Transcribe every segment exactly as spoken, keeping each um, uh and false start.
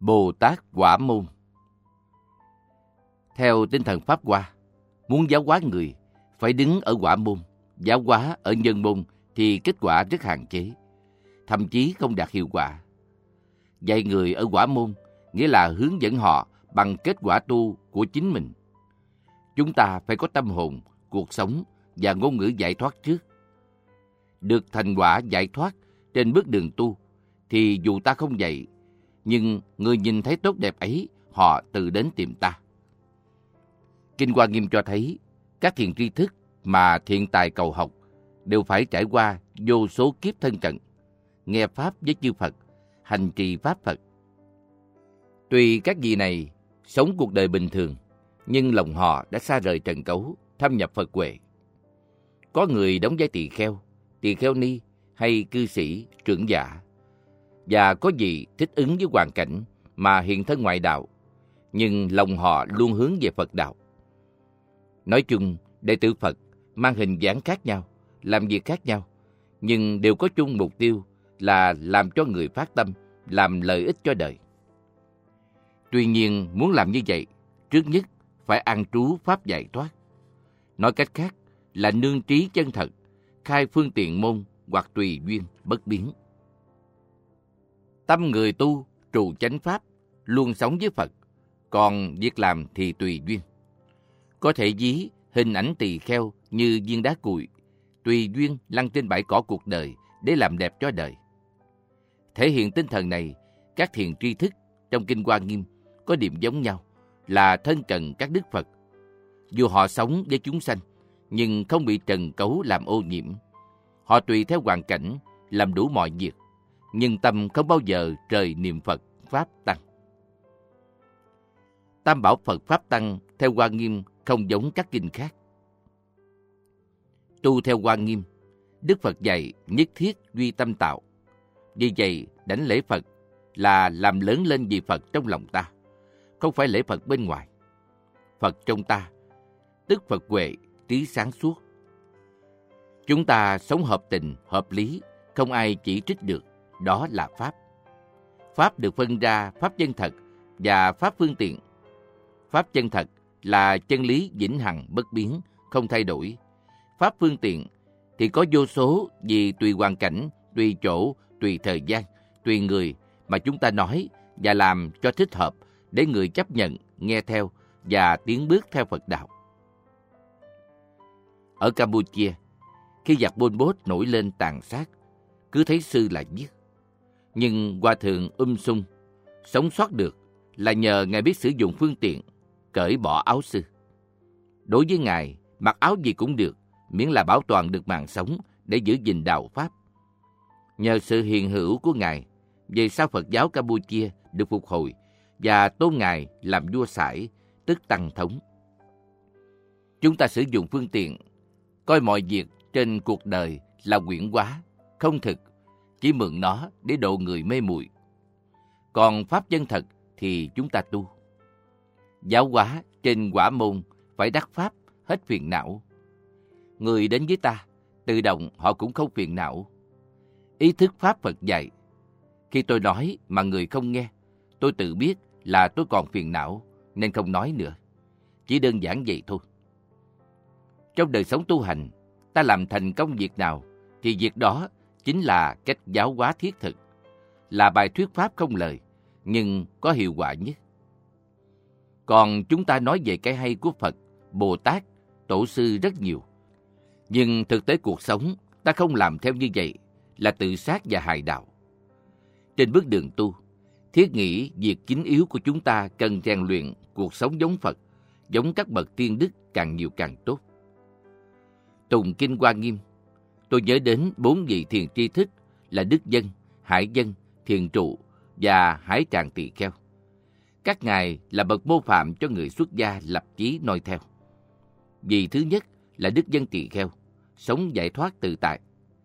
Bồ Tát Quả Môn. Theo tinh thần Pháp Hoa, muốn giáo hóa người, phải đứng ở quả môn. Giáo hóa ở nhân môn thì kết quả rất hạn chế, thậm chí không đạt hiệu quả. Dạy người ở quả môn nghĩa là hướng dẫn họ bằng kết quả tu của chính mình. Chúng ta phải có tâm hồn, cuộc sống và ngôn ngữ giải thoát trước. Được thành quả giải thoát trên bước đường tu, thì dù ta không dạy, nhưng người nhìn thấy tốt đẹp ấy, họ tự đến tìm ta. Kinh Hoa Nghiêm cho thấy, các thiền tri thức mà thiện tài cầu học đều phải trải qua vô số kiếp thân cận, nghe Pháp với chư Phật, hành trì Pháp Phật. Tuy các vị này sống cuộc đời bình thường, nhưng lòng họ đã xa rời trần cấu, thâm nhập Phật huệ. Có người đóng vai tỳ kheo, tỳ kheo ni hay cư sĩ, trưởng giả, và có vị thích ứng với hoàn cảnh mà hiện thân ngoại đạo, nhưng lòng họ luôn hướng về Phật đạo. Nói chung, đệ tử Phật mang hình dáng khác nhau, làm việc khác nhau, nhưng đều có chung mục tiêu là làm cho người phát tâm, làm lợi ích cho đời. Tuy nhiên, muốn làm như vậy, trước nhất phải an trú Pháp giải thoát. Nói cách khác là nương trí chân thật, khai phương tiện môn hoặc tùy duyên bất biến. Tâm người tu trụ chánh Pháp, luôn sống với Phật, còn việc làm thì tùy duyên. Có thể ví hình ảnh tỳ kheo như viên đá cuội, tùy duyên lăn trên bãi cỏ cuộc đời để làm đẹp cho đời. Thể hiện tinh thần này, các thiền tri thức trong Kinh Hoa Nghiêm có điểm giống nhau là thân cận các đức Phật. Dù họ sống với chúng sanh, nhưng không bị trần cấu làm ô nhiễm. Họ tùy theo hoàn cảnh, làm đủ mọi việc, nhưng tâm không bao giờ rời niệm Phật, Pháp Tăng. Tam bảo Phật Pháp Tăng theo Hoa Nghiêm không giống các kinh khác. Tu theo Hoa Nghiêm, Đức Phật dạy nhất thiết duy tâm tạo. Vì vậy, đảnh lễ Phật là làm lớn lên vị Phật trong lòng ta, không phải lễ Phật bên ngoài. Phật trong ta, tức Phật huệ, trí sáng suốt. Chúng ta sống hợp tình, hợp lý, không ai chỉ trích được, đó là Pháp. Pháp được phân ra Pháp chân thật và Pháp phương tiện. Pháp chân thật là chân lý vĩnh hằng bất biến, không thay đổi. Pháp phương tiện thì có vô số vì tùy hoàn cảnh, tùy chỗ, tùy thời gian, tùy người mà chúng ta nói và làm cho thích hợp để người chấp nhận, nghe theo và tiến bước theo Phật đạo. Ở Campuchia, khi giặc Pol Pot nổi lên tàn sát, cứ thấy sư là giết. Nhưng Hòa thượng Um Sung sống sót được là nhờ Ngài biết sử dụng phương tiện, cởi bỏ áo sư. Đối với Ngài, mặc áo gì cũng được, miễn là bảo toàn được mạng sống để giữ gìn đạo Pháp. Nhờ sự hiền hữu của Ngài, về sau Phật giáo Campuchia được phục hồi và tôn Ngài làm vua sải, tức Tăng Thống. Chúng ta sử dụng phương tiện, coi mọi việc trên cuộc đời là quyển hóa, không thực, chỉ mượn nó để độ người mê muội. Còn Pháp chân thật thì chúng ta tu. Giáo hóa trên quả môn phải đắc Pháp, hết phiền não. Người đến với ta, tự động họ cũng không phiền não. Ý thức Pháp Phật dạy. Khi tôi nói mà người không nghe, tôi tự biết là tôi còn phiền não, nên không nói nữa. Chỉ đơn giản vậy thôi. Trong đời sống tu hành, ta làm thành công việc nào, thì việc đó chính là cách giáo hóa thiết thực, là bài thuyết Pháp không lời, nhưng có hiệu quả nhất. Còn chúng ta nói về cái hay của Phật, Bồ Tát, Tổ sư rất nhiều. Nhưng thực tế cuộc sống, ta không làm theo như vậy, là tự sát và hại đạo. Trên bước đường tu, thiết nghĩ việc chính yếu của chúng ta cần rèn luyện cuộc sống giống Phật, giống các bậc tiên đức càng nhiều càng tốt. Tùng Kinh Hoa Nghiêm, tôi nhớ đến bốn vị thiền tri thức là Đức Dân, Hải Dân, Thiền Trụ và Hải Tràng Tỳ Kheo. Các ngài là bậc mô phạm cho người xuất gia lập chí noi theo. Vị thứ nhất là Đức Dân Tỳ Kheo, sống giải thoát tự tại.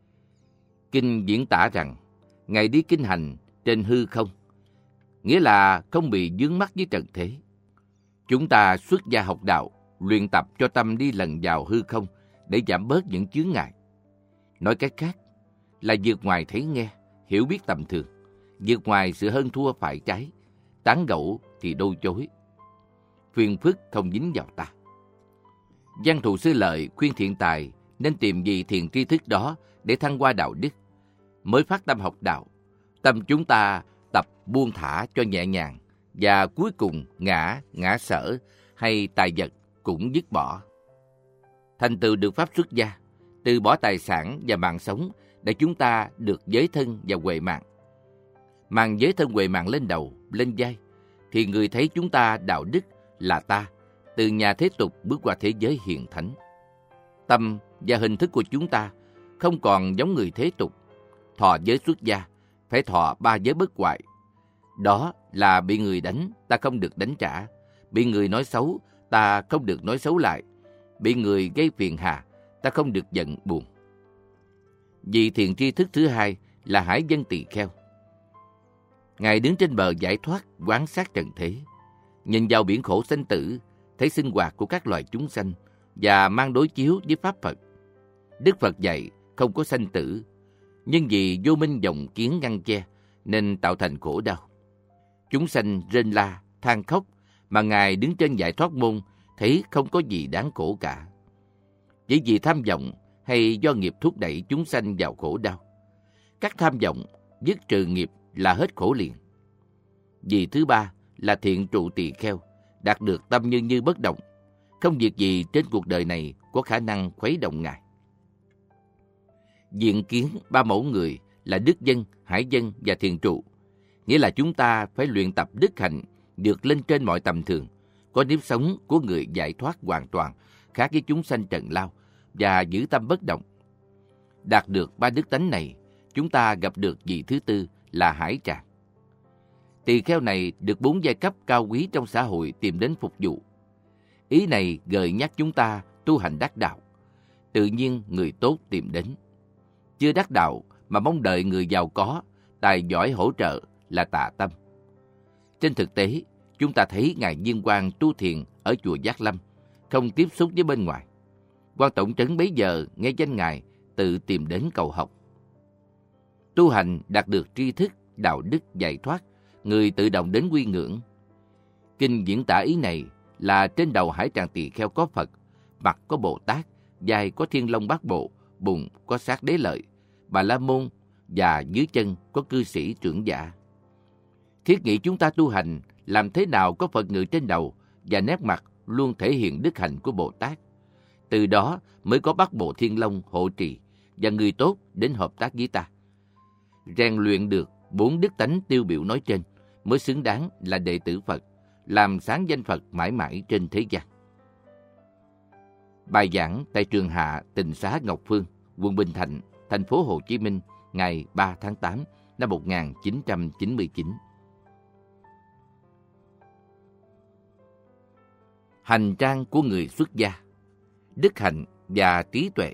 Kinh diễn tả rằng, ngài đi kinh hành trên hư không, nghĩa là không bị vướng mắc với trần thế. Chúng ta xuất gia học đạo, luyện tập cho tâm đi lần vào hư không để giảm bớt những chướng ngại. Nói cách khác là vượt ngoài thấy nghe, hiểu biết tầm thường, vượt ngoài sự hơn thua phải trái, tán gẫu thì đôi chối. Phiền phức không dính vào ta. Văn thù sư Lợi khuyên thiện tài nên tìm vị thiền tri thức đó để thăng hoa đạo đức, mới phát tâm học đạo. Tâm chúng ta tập buông thả cho nhẹ nhàng, và cuối cùng ngã, ngã sở hay tài vật cũng dứt bỏ. Thành tựu được pháp xuất gia, từ bỏ tài sản và mạng sống để chúng ta được giới thân và huệ mạng. Mang giới thân huệ mạng lên đầu, lên vai, thì người thấy chúng ta đạo đức là ta, từ nhà thế tục bước qua thế giới hiền thánh. Tâm và hình thức của chúng ta không còn giống người thế tục. Thọ giới xuất gia, phải thọ ba giới bất hoại. Đó là bị người đánh, ta không được đánh trả. Bị người nói xấu, ta không được nói xấu lại. Bị người gây phiền hà, ta không được giận buồn. Vị thiền tri thức thứ hai là Hải Vân Tỳ Kheo. Ngài đứng trên bờ giải thoát, quan sát trần thế, nhìn vào biển khổ sanh tử, thấy sinh hoạt của các loài chúng sanh và mang đối chiếu với Pháp Phật. Đức Phật dạy không có sanh tử, nhưng vì vô minh vọng kiến ngăn che nên tạo thành khổ đau. Chúng sanh rên la, than khóc, mà Ngài đứng trên giải thoát môn thấy không có gì đáng khổ cả. Chỉ vì tham vọng hay do nghiệp thúc đẩy chúng sanh vào khổ đau. Các tham vọng dứt trừ nghiệp là hết khổ liền. Vị thứ ba là Thiện Trụ Tỳ Kheo, đạt được tâm như như bất động. Không việc gì trên cuộc đời này có khả năng khuấy động Ngài. Diện kiến ba mẫu người là Đức Dân, Hải Dân và Thiền Trụ. Nghĩa là chúng ta phải luyện tập đức hạnh vượt lên trên mọi tầm thường, có nếp sống của người giải thoát hoàn toàn, khác với chúng sanh trần lao, và giữ tâm bất động. Đạt được ba đức tánh này, chúng ta gặp được vị thứ tư là Hải Tràng. Tỳ kheo này được bốn giai cấp cao quý trong xã hội tìm đến phục vụ. Ý này gợi nhắc chúng ta tu hành đắc đạo. Tự nhiên người tốt tìm đến. Chưa đắc đạo mà mong đợi người giàu có, tài giỏi hỗ trợ là tà tâm. Trên thực tế, chúng ta thấy Ngài Diên Quang tu thiền ở chùa Giác Lâm, không tiếp xúc với bên ngoài. Quan tổng trấn bấy giờ nghe danh Ngài tự tìm đến cầu học. Tu hành đạt được tri thức, đạo đức, giải thoát, người tự động đến quy ngưỡng. Kinh diễn tả ý này là trên đầu Hải Tràng Tỳ Kheo có Phật, mặt có Bồ Tát, vai có Thiên Long Bát Bộ, bụng có Sát Đế Lợi, Bà La Môn, và dưới chân có cư sĩ trưởng giả. Thiết nghĩ chúng ta tu hành làm thế nào có Phật ngự trên đầu và nét mặt luôn thể hiện đức hạnh của Bồ Tát. Từ đó mới có Bát Bộ Thiên Long hộ trì và người tốt đến hợp tác với ta. Rèn luyện được bốn đức tánh tiêu biểu nói trên mới xứng đáng là đệ tử Phật, làm sáng danh Phật mãi mãi trên thế gian. Bài giảng tại trường Hạ Tịnh Xá Ngọc Phương, quận Bình Thạnh, thành phố Hồ Chí Minh, ngày ba tháng tám năm một nghìn chín trăm chín mươi chín. Hành trang của người xuất gia, đức hạnh và trí tuệ.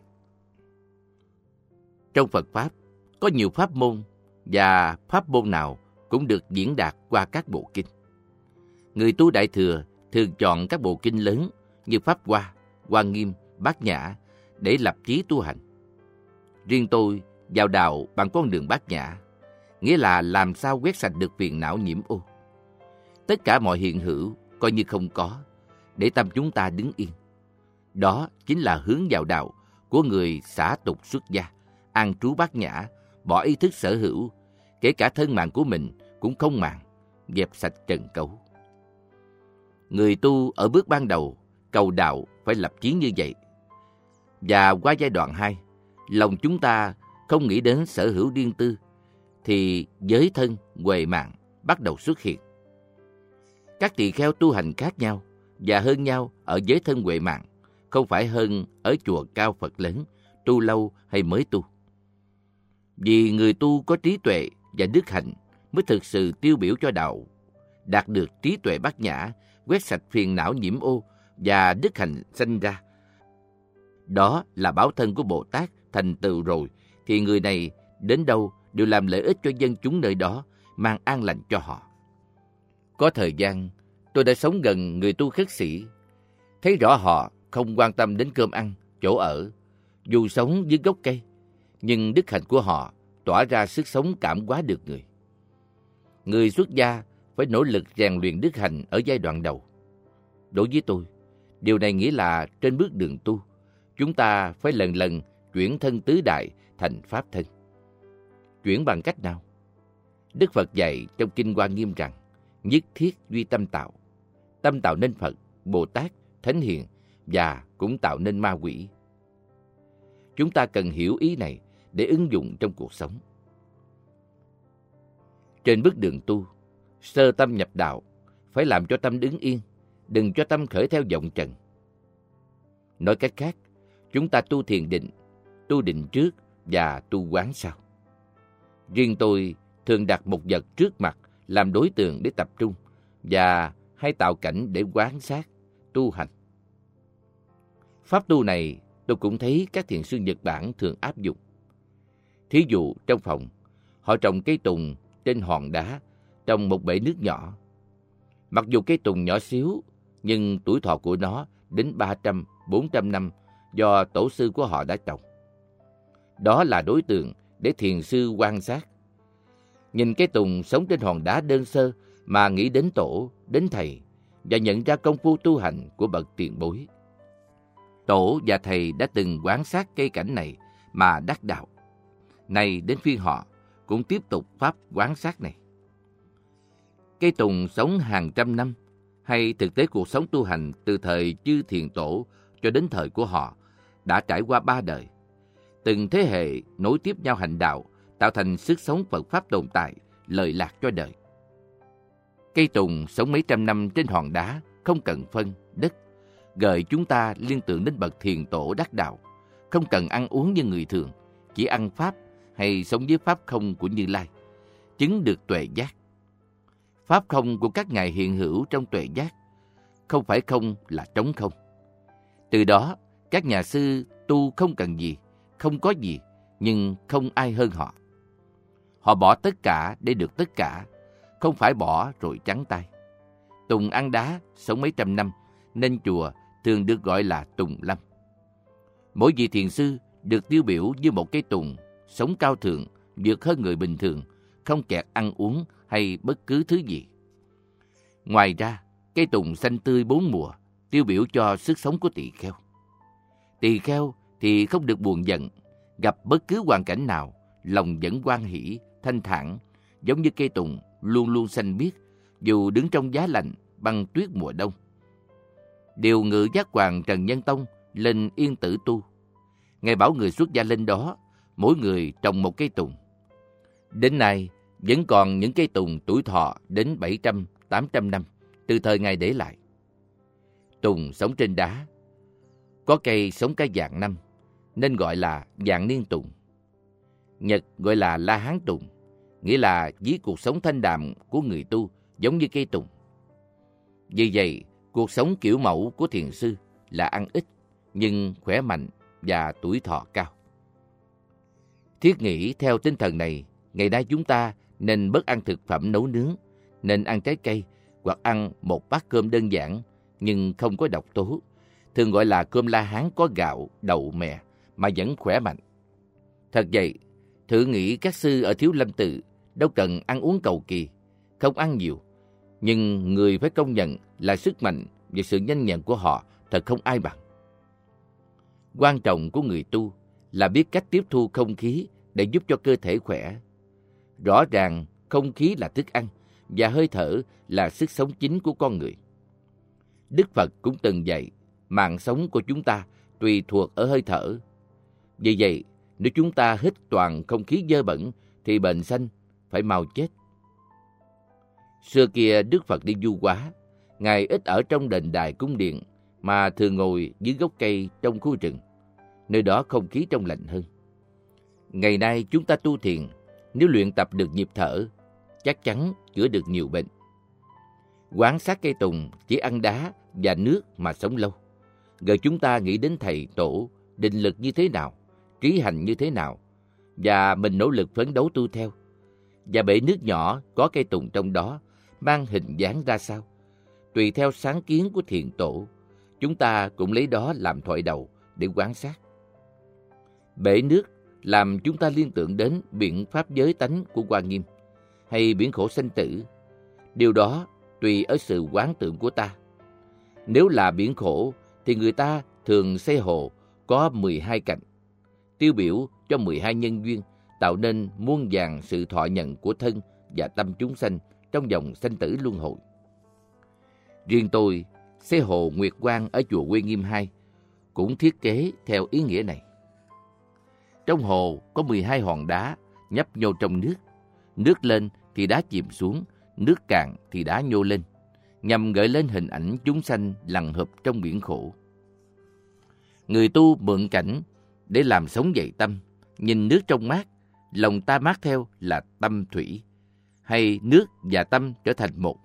Trong Phật Pháp, có nhiều pháp môn, và pháp môn nào cũng được diễn đạt qua các bộ kinh. Người tu Đại Thừa thường chọn các bộ kinh lớn như Pháp Hoa, Hoa Nghiêm, Bát Nhã để lập chí tu hành. Riêng tôi vào đạo bằng con đường Bát Nhã, nghĩa là làm sao quét sạch được phiền não nhiễm ô. Tất cả mọi hiện hữu coi như không có, để tâm chúng ta đứng yên. Đó chính là hướng vào đạo của người xả tục xuất gia, an trú Bát Nhã, bỏ ý thức sở hữu, kể cả thân mạng của mình cũng không màng, dẹp sạch trần cấu. Người tu ở bước ban đầu, cầu đạo phải lập chí như vậy. Và qua giai đoạn hai, lòng chúng ta không nghĩ đến sở hữu riêng tư, thì giới thân, huệ mạng bắt đầu xuất hiện. Các tỳ kheo tu hành khác nhau và hơn nhau ở giới thân huệ mạng, không phải hơn ở chùa cao Phật lớn, tu lâu hay mới tu. Vì người tu có trí tuệ và đức hạnh mới thực sự tiêu biểu cho đạo, đạt được trí tuệ Bát Nhã, quét sạch phiền não nhiễm ô và đức hạnh sanh ra. Đó là báo thân của Bồ Tát thành tựu rồi, thì người này đến đâu đều làm lợi ích cho dân chúng nơi đó, mang an lành cho họ. Có thời gian, tôi đã sống gần người tu khất sĩ, thấy rõ họ không quan tâm đến cơm ăn, chỗ ở, dù sống dưới gốc cây, nhưng đức hạnh của họ tỏa ra sức sống cảm hóa được người. Người xuất gia phải nỗ lực rèn luyện đức hạnh ở giai đoạn đầu. Đối với tôi, điều này nghĩa là trên bước đường tu, chúng ta phải lần lần chuyển thân tứ đại thành pháp thân. Chuyển bằng cách nào? Đức Phật dạy trong Kinh Hoa Nghiêm rằng, nhất thiết duy tâm tạo. Tâm tạo nên Phật, Bồ Tát, Thánh Hiền và cũng tạo nên ma quỷ. Chúng ta cần hiểu ý này để ứng dụng trong cuộc sống. Trên bước đường tu, sơ tâm nhập đạo, phải làm cho tâm đứng yên, đừng cho tâm khởi theo vọng trần. Nói cách khác, chúng ta tu thiền định, tu định trước và tu quán sau. Riêng tôi thường đặt một vật trước mặt làm đối tượng để tập trung và hay tạo cảnh để quan sát, tu hành. Pháp tu này tôi cũng thấy các thiền sư Nhật Bản thường áp dụng. Thí dụ trong phòng, họ trồng cây tùng trên hòn đá trong một bể nước nhỏ. Mặc dù cây tùng nhỏ xíu, nhưng tuổi thọ của nó đến ba trăm, bốn trăm năm do tổ sư của họ đã trồng. Đó là đối tượng để thiền sư quan sát. Nhìn cây tùng sống trên hòn đá đơn sơ mà nghĩ đến tổ, đến thầy và nhận ra công phu tu hành của bậc tiền bối. Tổ và thầy đã từng quan sát cây cảnh này mà đắc đạo. Nay đến phiên họ cũng tiếp tục pháp quan sát này. Cây tùng sống hàng trăm năm, hay thực tế cuộc sống tu hành từ thời chư thiền tổ cho đến thời của họ đã trải qua ba đời. Từng thế hệ nối tiếp nhau hành đạo, tạo thành sức sống Phật Pháp tồn tại, lợi lạc cho đời. Cây tùng sống mấy trăm năm trên hòn đá, không cần phân, đất, gợi chúng ta liên tưởng đến bậc thiền tổ đắc đạo, không cần ăn uống như người thường, chỉ ăn Pháp hay sống với Pháp không của Như Lai, chứng được tuệ giác. Pháp không của các ngài hiện hữu trong tuệ giác, không phải không là trống không. Từ đó, các nhà sư tu không cần gì, không có gì, nhưng không ai hơn họ. Họ bỏ tất cả để được tất cả, không phải bỏ rồi trắng tay. Tùng ăn đá, sống mấy trăm năm, nên chùa thường được gọi là Tùng Lâm. Mỗi vị thiền sư được tiêu biểu như một cây tùng, sống cao thượng, vượt hơn người bình thường, không kẹt ăn uống hay bất cứ thứ gì. Ngoài ra, cây tùng xanh tươi bốn mùa, tiêu biểu cho sức sống của tỳ kheo. Tỳ kheo thì không được buồn giận, gặp bất cứ hoàn cảnh nào, lòng vẫn hoan hỷ, thanh thản, giống như cây tùng luôn luôn xanh biếc, dù đứng trong giá lạnh, băng tuyết mùa đông. Điều ngự giác hoàng Trần Nhân Tông lên Yên Tử tu. Ngài bảo người xuất gia lên đó, mỗi người trồng một cây tùng. Đến nay, vẫn còn những cây tùng tuổi thọ đến bảy trăm, tám trăm năm, từ thời Ngài để lại. Tùng sống trên đá. Có cây sống cả vạn năm, nên gọi là vạn niên tùng. Nhật gọi là La Hán tùng, nghĩa là ví cuộc sống thanh đạm của người tu giống như cây tùng. Vì vậy, cuộc sống kiểu mẫu của thiền sư là ăn ít, nhưng khỏe mạnh và tuổi thọ cao. Thiết nghĩ theo tinh thần này, ngày nay chúng ta nên bớt ăn thực phẩm nấu nướng, nên ăn trái cây hoặc ăn một bát cơm đơn giản nhưng không có độc tố, thường gọi là cơm La Hán có gạo, đậu, mè mà vẫn khỏe mạnh. Thật vậy, thử nghĩ các sư ở Thiếu Lâm Tự đâu cần ăn uống cầu kỳ, không ăn nhiều, nhưng người phải công nhận là sức mạnh và sự nhanh nhẹn của họ thật không ai bằng. Quan trọng của người tu là biết cách tiếp thu không khí để giúp cho cơ thể khỏe. Rõ ràng không khí là thức ăn và hơi thở là sức sống chính của con người. Đức Phật cũng từng dạy, mạng sống của chúng ta tùy thuộc ở hơi thở. Vì vậy, nếu chúng ta hít toàn không khí dơ bẩn thì bệnh sanh, phải mau chết. Xưa kia Đức Phật đi du hóa, Ngài ít ở trong đền đài cung điện mà thường ngồi dưới gốc cây trong khu rừng, nơi đó không khí trong lành hơn. Ngày nay chúng ta tu thiền, nếu luyện tập được nhịp thở, chắc chắn chữa được nhiều bệnh. Quán sát cây tùng chỉ ăn đá và nước mà sống lâu. Gợi chúng ta nghĩ đến thầy tổ, định lực như thế nào, trí hành như thế nào, và mình nỗ lực phấn đấu tu theo. Và bể nước nhỏ có cây tùng trong đó, mang hình dáng ra sao? Tùy theo sáng kiến của thiền tổ, chúng ta cũng lấy đó làm thoại đầu để quan sát. Bể nước làm chúng ta liên tưởng đến biện pháp giới tánh của Hoa Nghiêm, hay biển khổ sanh tử. Điều đó tùy ở sự quán tưởng của ta. Nếu là biển khổ thì người ta thường xây hồ có mười hai cạnh, tiêu biểu cho mười hai nhân duyên, tạo nên muôn vàn sự thọ nhận của thân và tâm chúng sanh trong dòng sanh tử luân hồi. Riêng tôi, xây hồ Nguyệt Quang ở chùa Uy Nghiêm hai cũng thiết kế theo ý nghĩa này. Trong hồ có mười hai hòn đá nhấp nhô trong nước. Nước lên thì đá chìm xuống, nước cạn thì đá nhô lên, nhằm gợi lên hình ảnh chúng sanh lằn hụp trong biển khổ. Người tu mượn cảnh để làm sống dậy tâm, nhìn nước trong mát, lòng ta mát theo là tâm thủy, hay nước và tâm trở thành một.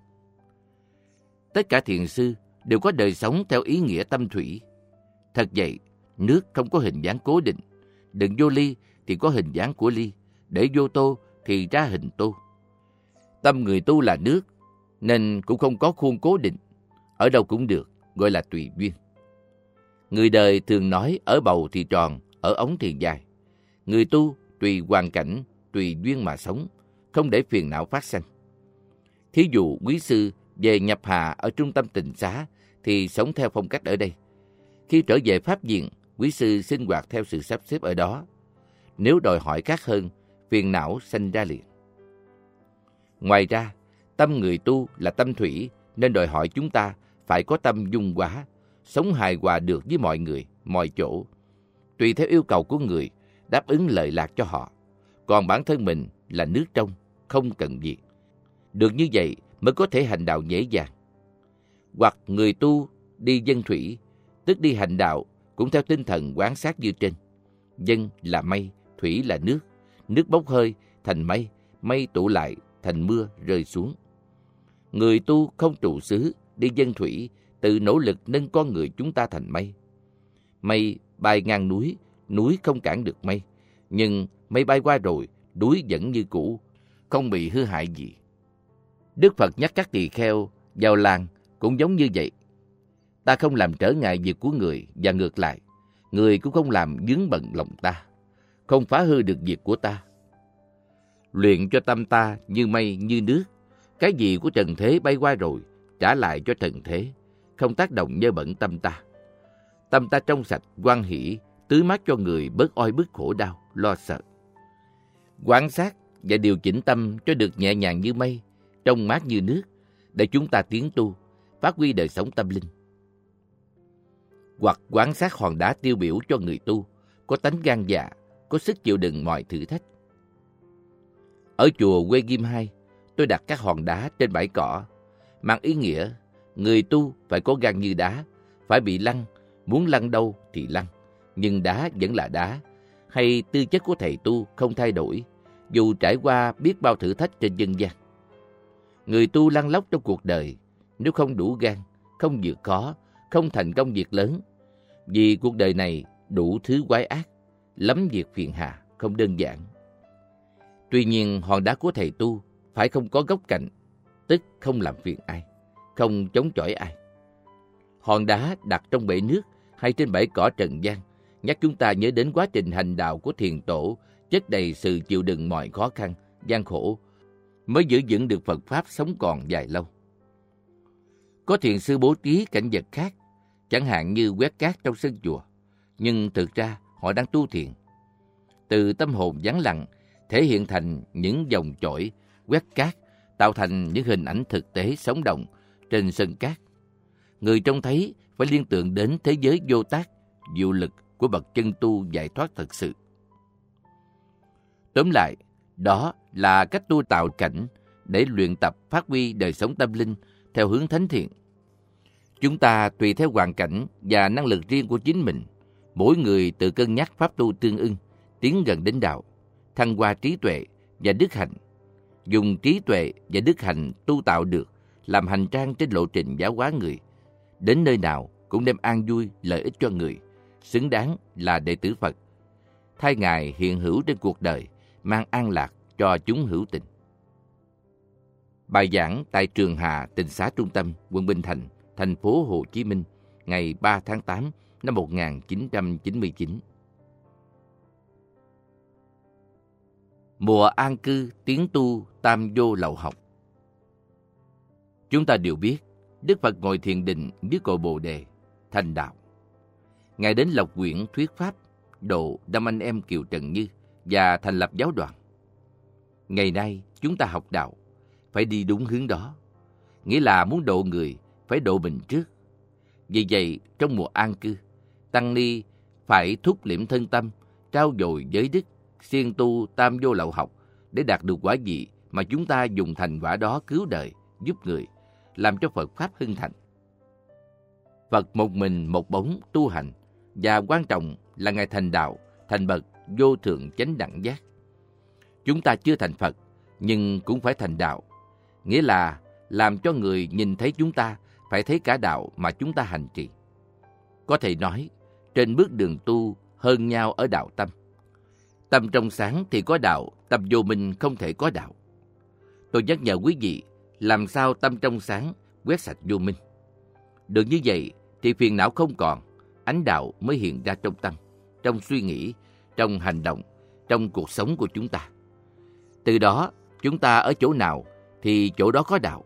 Tất cả thiền sư đều có đời sống theo ý nghĩa tâm thủy. Thật vậy, nước không có hình dáng cố định, đựng vô ly thì có hình dáng của ly, để vô tô thì ra hình tô. Tâm người tu là nước, nên cũng không có khuôn cố định, ở đâu cũng được, gọi là tùy duyên. Người đời thường nói ở bầu thì tròn, ở ống thì dài. Người tu tùy hoàn cảnh, tùy duyên mà sống, không để phiền não phát sanh. Thí dụ quý sư về nhập hà ở trung tâm tịnh xá thì sống theo phong cách ở đây. Khi trở về pháp viện, quý sư sinh hoạt theo sự sắp xếp ở đó. Nếu đòi hỏi khác hơn, phiền não sanh ra liền. Ngoài ra, tâm người tu là tâm thủy, nên đòi hỏi chúng ta phải có tâm dung hóa, sống hài hòa được với mọi người, mọi chỗ, tùy theo yêu cầu của người, đáp ứng lợi lạc cho họ. Còn bản thân mình là nước trong, không cần gì. Được như vậy mới có thể hành đạo dễ dàng. Hoặc người tu đi dân thủy, tức đi hành đạo cũng theo tinh thần quán sát như trên. Dân là mây, thủy là nước, nước bốc hơi thành mây, mây tụ lại thành mưa rơi xuống. Người tu không trụ xứ, đi dân thủy, tự nỗ lực nâng con người chúng ta thành mây. Mây bay ngang núi, núi không cản được mây, nhưng mây bay qua rồi, núi vẫn như cũ, không bị hư hại gì. Đức Phật nhắc các tỳ kheo vào làng cũng giống như vậy. Ta không làm trở ngại việc của người, và ngược lại, người cũng không làm vướng bận lòng ta, không phá hư được việc của ta. Luyện cho tâm ta như mây như nước, cái gì của trần thế bay qua rồi, trả lại cho trần thế, không tác động nhơ bẩn tâm ta. Tâm ta trong sạch, hoan hỷ, tưới mát cho người bớt oi bức khổ đau, lo sợ. Quan sát và điều chỉnh tâm cho được nhẹ nhàng như mây, trong mát như nước, để chúng ta tiến tu, phát huy đời sống tâm linh. Hoặc quan sát hòn đá tiêu biểu cho người tu, có tánh gan dạ, có sức chịu đựng mọi thử thách. Ở chùa Uy Nghiêm hai, tôi đặt các hòn đá trên bãi cỏ, mang ý nghĩa người tu phải có gan như đá, phải bị lăn, muốn lăn đâu thì lăn, nhưng đá vẫn là đá, hay tư chất của thầy tu không thay đổi, dù trải qua biết bao thử thách trên dân gian. Người tu lăn lóc trong cuộc đời, nếu không đủ gan, không vượt khó, không thành công việc lớn, vì cuộc đời này đủ thứ quái ác, lắm việc phiền hà, không đơn giản. Tuy nhiên, hòn đá của thầy tu phải không có góc cạnh, tức không làm phiền ai, không chống chọi ai. Hòn đá đặt trong bể nước hay trên bãi cỏ trần gian nhắc chúng ta nhớ đến quá trình hành đạo của thiền tổ, chất đầy sự chịu đựng mọi khó khăn, gian khổ, mới giữ vững được Phật Pháp sống còn dài lâu. Có thiền sư bố trí cảnh vật khác, chẳng hạn như quét cát trong sân chùa, nhưng thực ra họ đang tu thiền. Từ tâm hồn vắng lặng, thể hiện thành những dòng chổi, quét cát, tạo thành những hình ảnh thực tế sống động trên sân cát. Người trông thấy phải liên tưởng đến thế giới vô tác, diệu lực của bậc chân tu giải thoát thật sự. Tóm lại, đó là cách tu tạo cảnh để luyện tập phát huy đời sống tâm linh theo hướng thánh thiện. Chúng ta tùy theo hoàn cảnh và năng lực riêng của chính mình, mỗi người tự cân nhắc pháp tu tương ưng, tiến gần đến đạo, thăng hoa trí tuệ và đức hạnh. Dùng trí tuệ và đức hạnh tu tạo được, làm hành trang trên lộ trình giáo hóa người. Đến nơi nào cũng đem an vui, lợi ích cho người, xứng đáng là đệ tử Phật. Thay Ngài hiện hữu trên cuộc đời, mang an lạc cho chúng hữu tình. Bài giảng tại Trường Hà Tịnh Xá Trung Tâm, quận Bình Thạnh, thành phố Hồ Chí Minh, ngày ba tháng tám năm một nghìn chín trăm chín mươi chín. Mùa an cư tiến tu tam vô lậu học. Chúng ta đều biết, Đức Phật ngồi thiền định dưới cội Bồ Đề, thành đạo. Ngài đến Lộc Quyển thuyết pháp, độ năm anh em Kiều Trần Như và thành lập giáo đoàn. Ngày nay, chúng ta học đạo, phải đi đúng hướng đó. Nghĩa là muốn độ người, phải độ mình trước. Vì vậy, trong mùa an cư, Tăng Ni phải thúc liệm thân tâm, trao dồi giới đức, siêng tu tam vô lậu học để đạt được quả vị mà chúng ta dùng thành quả đó cứu đời, giúp người, làm cho Phật Pháp hưng thành. Phật một mình một bóng tu hành, và quan trọng là Ngài thành đạo, thành bậc vô thượng chánh đẳng giác. Chúng ta chưa thành Phật, nhưng cũng phải thành đạo. Nghĩa là làm cho người nhìn thấy chúng ta, phải thấy cả đạo mà chúng ta hành trì. Có thể nói, trên bước đường tu hơn nhau ở đạo tâm. Tâm trong sáng thì có đạo, tâm vô minh không thể có đạo. Tôi nhắc nhở quý vị, làm sao tâm trong sáng quét sạch vô minh. Được như vậy thì phiền não không còn, ánh đạo mới hiện ra trong tâm, trong suy nghĩ, trong hành động, trong cuộc sống của chúng ta. Từ đó, chúng ta ở chỗ nào thì chỗ đó có đạo.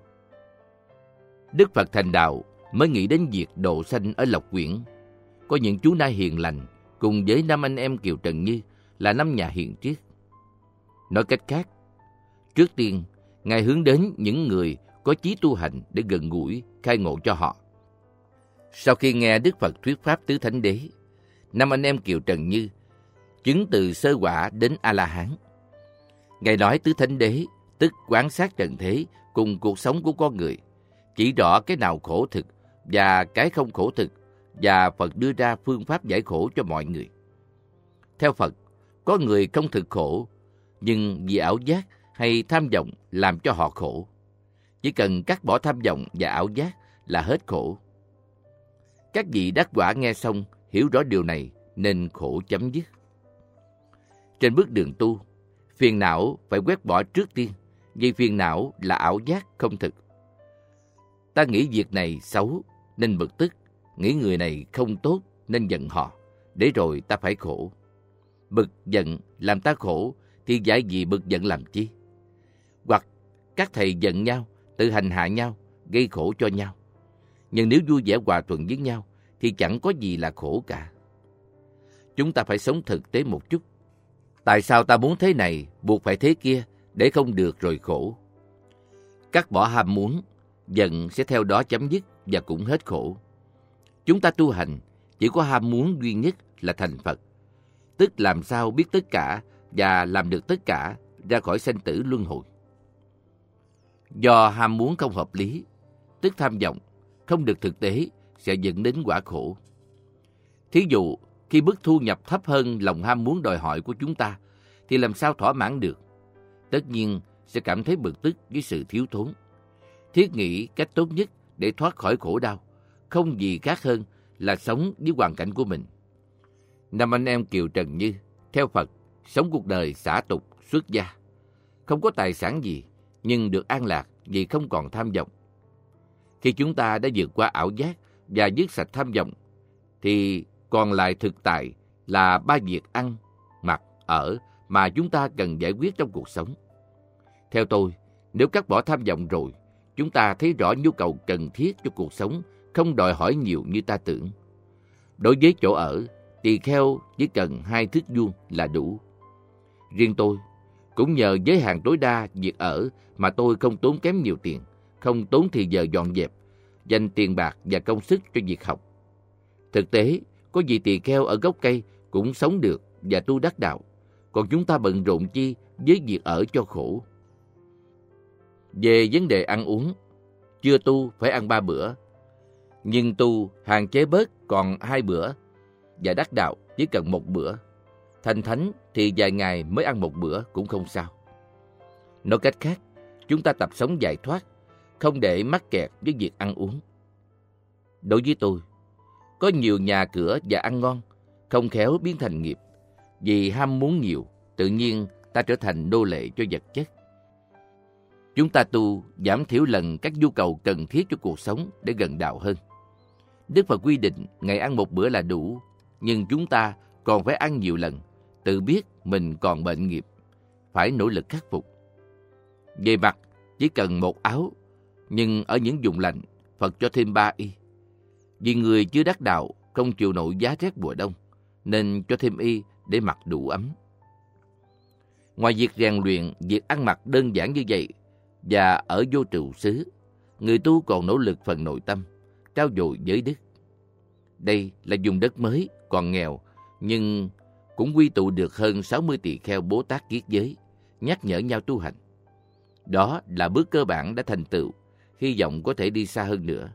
Đức Phật thành đạo mới nghĩ đến việc độ sanh ở Lộc Quyển. Có những chú nai hiền lành cùng với năm anh em Kiều Trần Như là năm nhà hiền triết. Nói cách khác, trước tiên, Ngài hướng đến những người có chí tu hành để gần gũi, khai ngộ cho họ. Sau khi nghe Đức Phật thuyết pháp tứ thánh đế, năm anh em Kiều Trần Như chứng từ sơ quả đến A-la-hán. Ngài nói tứ thánh đế, tức quán sát trần thế cùng cuộc sống của con người, chỉ rõ cái nào khổ thực và cái không khổ thực, và Phật đưa ra phương pháp giải khổ cho mọi người. Theo Phật, có người không thực khổ, nhưng vì ảo giác hay tham vọng làm cho họ khổ. Chỉ cần cắt bỏ tham vọng và ảo giác là hết khổ. Các vị đắc quả nghe xong, hiểu rõ điều này nên khổ chấm dứt. Trên bước đường tu, phiền não phải quét bỏ trước tiên, vì phiền não là ảo giác không thực. Ta nghĩ việc này xấu nên bực tức, nghĩ người này không tốt nên giận họ, để rồi ta phải khổ. Bực giận làm ta khổ thì dạy gì bực giận làm chi? Hoặc các thầy giận nhau, tự hành hạ nhau, gây khổ cho nhau. Nhưng nếu vui vẻ hòa thuận với nhau thì chẳng có gì là khổ cả. Chúng ta phải sống thực tế một chút. Tại sao ta muốn thế này, buộc phải thế kia, để không được rồi khổ? Cắt bỏ ham muốn, giận sẽ theo đó chấm dứt và cũng hết khổ. Chúng ta tu hành, chỉ có ham muốn duy nhất là thành Phật. Tức làm sao biết tất cả và làm được tất cả ra khỏi sanh tử luân hồi. Do ham muốn không hợp lý, tức tham vọng, không được thực tế sẽ dẫn đến quả khổ. Thí dụ, khi mức thu nhập thấp hơn lòng ham muốn đòi hỏi của chúng ta, thì làm sao thỏa mãn được? Tất nhiên sẽ cảm thấy bực tức với sự thiếu thốn. Thiết nghĩ cách tốt nhất để thoát khỏi khổ đau, không gì khác hơn là sống với hoàn cảnh của mình. Năm anh em Kiều Trần Như, theo Phật, sống cuộc đời xả tục, xuất gia. Không có tài sản gì, nhưng được an lạc vì không còn tham vọng. Khi chúng ta đã vượt qua ảo giác và dứt sạch tham vọng, thì còn lại thực tại là ba việc ăn, mặc, ở mà chúng ta cần giải quyết trong cuộc sống. Theo tôi, nếu cắt bỏ tham vọng rồi, chúng ta thấy rõ nhu cầu cần thiết cho cuộc sống không đòi hỏi nhiều như ta tưởng. Đối với chỗ ở, tỳ kheo chỉ cần hai thước vuông là đủ. Riêng tôi, cũng nhờ giới hạn tối đa việc ở mà tôi không tốn kém nhiều tiền, không tốn thì giờ dọn dẹp, dành tiền bạc và công sức cho việc học. Thực tế, có vị tỳ kheo ở gốc cây cũng sống được và tu đắc đạo, còn chúng ta bận rộn chi với việc ở cho khổ. Về vấn đề ăn uống, chưa tu phải ăn ba bữa, nhưng tu hạn chế bớt còn hai bữa, và đắc đạo chỉ cần một bữa. Thành thánh thì vài ngày mới ăn một bữa cũng không sao. Nói cách khác, chúng ta tập sống giải thoát, không để mắc kẹt với việc ăn uống. Đối với tôi, có nhiều nhà cửa và ăn ngon, không khéo biến thành nghiệp. Vì ham muốn nhiều, tự nhiên ta trở thành nô lệ cho vật chất. Chúng ta tu giảm thiểu lần các nhu cầu cần thiết cho cuộc sống để gần đạo hơn. Đức Phật quy định ngày ăn một bữa là đủ, nhưng chúng ta còn phải ăn nhiều lần, tự biết mình còn bệnh nghiệp, phải nỗ lực khắc phục. Về mặt, chỉ cần một áo Nhưng ở những vùng lạnh, Phật cho thêm ba y. Vì người chưa đắc đạo không chịu nổi giá rét mùa đông, nên cho thêm y để mặc đủ ấm. Ngoài việc rèn luyện, việc ăn mặc đơn giản như vậy và ở vô trụ xứ, người tu còn nỗ lực phần nội tâm, trau dồi giới đức. Đây là vùng đất mới, còn nghèo, nhưng cũng quy tụ được hơn sáu mươi tỳ kheo Bồ Tát kiết giới, nhắc nhở nhau tu hành. Đó là bước cơ bản đã thành tựu, hy vọng có thể đi xa hơn nữa.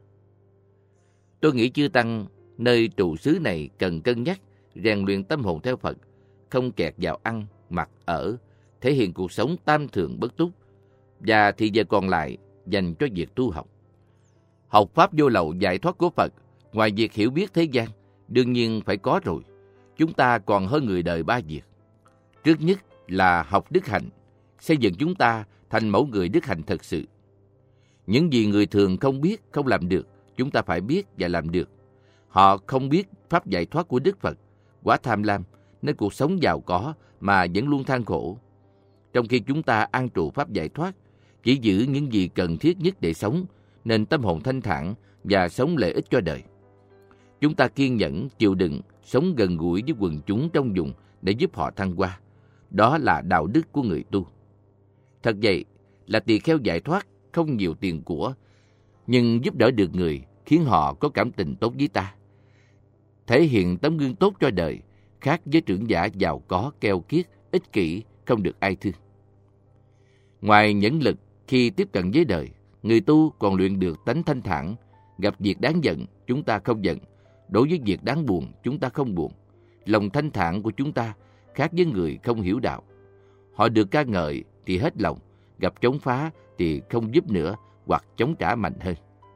Tôi nghĩ chư Tăng nơi trụ xứ này cần cân nhắc, rèn luyện tâm hồn theo Phật, không kẹt vào ăn, mặc, ở, thể hiện cuộc sống tam thường bất túc, và thì giờ còn lại dành cho việc tu học. Học Pháp vô lậu giải thoát của Phật, ngoài việc hiểu biết thế gian, đương nhiên phải có rồi. Chúng ta còn hơn người đời ba việc. Trước nhất là học đức hạnh, xây dựng chúng ta thành mẫu người đức hạnh thật sự. Những gì người thường không biết, không làm được, chúng ta phải biết và làm được. Họ không biết Pháp giải thoát của Đức Phật, quá tham lam, nên cuộc sống giàu có mà vẫn luôn than khổ. Trong khi chúng ta an trụ Pháp giải thoát, chỉ giữ những gì cần thiết nhất để sống, nên tâm hồn thanh thản và sống lợi ích cho đời. Chúng ta kiên nhẫn, chịu đựng, sống gần gũi với quần chúng trong vùng để giúp họ thăng hoa. Đó là đạo đức của người tu. Thật vậy, là tỳ kheo giải thoát, không nhiều tiền của, nhưng giúp đỡ được người, khiến họ có cảm tình tốt với ta. Thể hiện tấm gương tốt cho đời, khác với trưởng giả giàu có, keo kiết, ích kỷ, không được ai thương. Ngoài nhẫn lực khi tiếp cận với đời, người tu còn luyện được tánh thanh thản. Gặp việc đáng giận, chúng ta không giận. Đối với việc đáng buồn, chúng ta không buồn. Lòng thanh thản của chúng ta khác với người không hiểu đạo. Họ được ca ngợi thì hết lòng, gặp chống phá thì không giúp nữa hoặc chống trả mạnh hơn.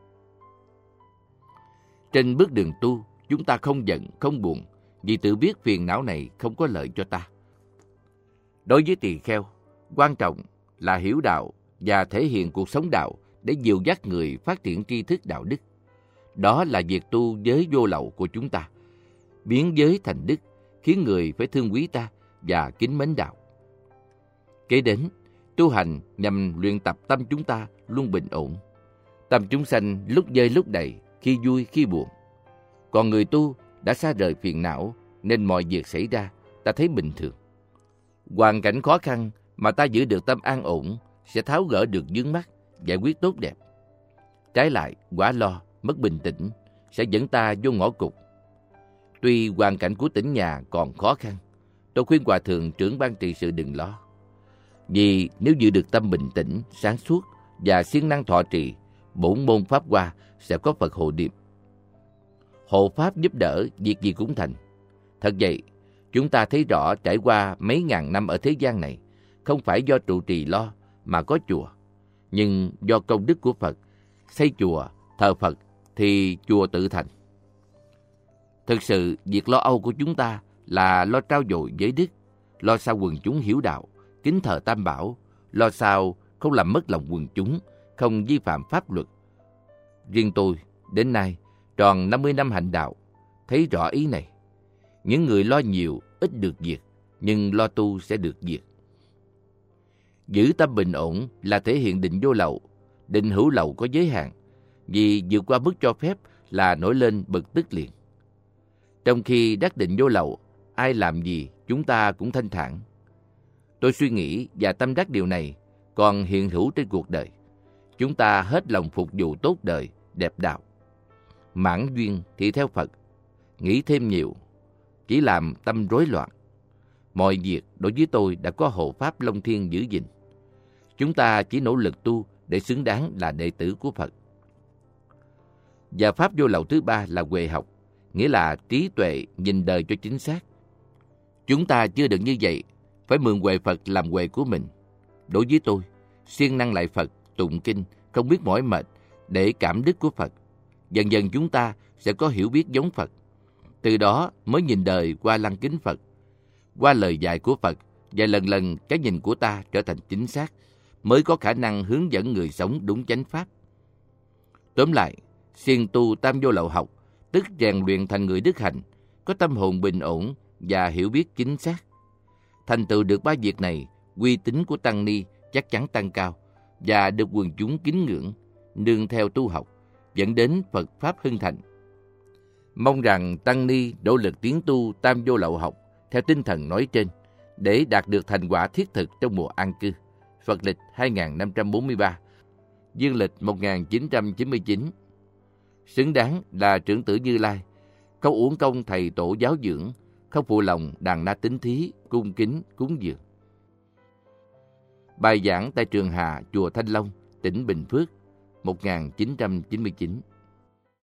Trên bước đường tu, chúng ta không giận, không buồn, vì tự biết phiền não này không có lợi cho ta. Đối với tỳ kheo, quan trọng là hiểu đạo và thể hiện cuộc sống đạo để dìu dắt người phát triển tri thức đạo đức. Đó là việc tu giới vô lậu của chúng ta, biến giới thành đức, khiến người phải thương quý ta và kính mến đạo. Kế đến, tu hành nhằm luyện tập tâm chúng ta luôn bình ổn. Tâm chúng sanh lúc dơi lúc đầy, khi vui khi buồn. Còn người tu đã xa rời phiền não, nên mọi việc xảy ra ta thấy bình thường. Hoàn cảnh khó khăn mà ta giữ được tâm an ổn sẽ tháo gỡ được vướng mắc, giải quyết tốt đẹp. Trái lại, quá lo, mất bình tĩnh sẽ dẫn ta vô ngõ cụt. Tuy hoàn cảnh của tỉnh nhà còn khó khăn, tôi khuyên Hòa Thượng trưởng ban trị sự đừng lo. Vì nếu giữ được tâm bình tĩnh, sáng suốt và siêng năng thọ trì, bổn môn Pháp Hoa sẽ có Phật hộ niệm. Hộ Pháp giúp đỡ, việc gì cũng thành. Thật vậy, chúng ta thấy rõ trải qua mấy ngàn năm ở thế gian này, không phải do trụ trì lo mà có chùa, nhưng do công đức của Phật. Xây chùa, thờ Phật thì chùa tự thành. Thực sự, việc lo âu của chúng ta là lo trau dồi giới đức, lo sao quần chúng hiểu đạo, kính thờ Tam Bảo, lo sao không làm mất lòng quần chúng, không vi phạm pháp luật. Riêng tôi, đến nay, tròn năm mươi năm hành đạo, thấy rõ ý này. Những người lo nhiều, ít được việc, nhưng lo tu sẽ được việc. Giữ tâm bình ổn là thể hiện định vô lậu. Định hữu lậu có giới hạn, vì vượt qua mức cho phép là nổi lên bực tức liền. Trong khi đắc định vô lậu, ai làm gì chúng ta cũng thanh thản. Tôi suy nghĩ và tâm đắc điều này còn hiện hữu trên cuộc đời. Chúng ta hết lòng phục vụ tốt đời, đẹp đạo. Mãn duyên thì theo Phật, nghĩ thêm nhiều, chỉ làm tâm rối loạn. Mọi việc đối với tôi đã có hộ Pháp Long Thiên giữ gìn. Chúng ta chỉ nỗ lực tu để xứng đáng là đệ tử của Phật. Và Pháp vô lậu thứ ba là huệ học, nghĩa là trí tuệ nhìn đời cho chính xác. Chúng ta chưa được như vậy, phải mượn huệ Phật làm huệ của mình. Đối với tôi, siêng năng lại Phật, tụng kinh, không biết mỏi mệt, để cảm đức của Phật. Dần dần chúng ta sẽ có hiểu biết giống Phật. Từ đó mới nhìn đời qua lăng kính Phật, qua lời dạy của Phật, và lần lần cái nhìn của ta trở thành chính xác, mới có khả năng hướng dẫn người sống đúng chánh pháp. Tóm lại, siêng tu tam vô lậu học, tức rèn luyện thành người đức hạnh, có tâm hồn bình ổn và hiểu biết chính xác. Thành tựu được ba việc này, uy tín của tăng ni chắc chắn tăng cao và được quần chúng kính ngưỡng, nương theo tu học, dẫn đến Phật Pháp hưng thịnh. Mong rằng Tăng Ni nỗ lực tiến tu Tam Vô Lậu học theo tinh thần nói trên để đạt được thành quả thiết thực trong mùa an cư. Phật lịch hai nghìn năm trăm bốn mươi ba, dương lịch một nghìn chín trăm chín mươi chín. Xứng đáng là trưởng tử Như Lai, không uổng công thầy tổ giáo dưỡng, không phụ lòng đàn na tín thí, cung kính cúng dường. Bài giảng tại Trường Hà, chùa Thanh Long, tỉnh Bình Phước, một nghìn chín trăm chín mươi chín.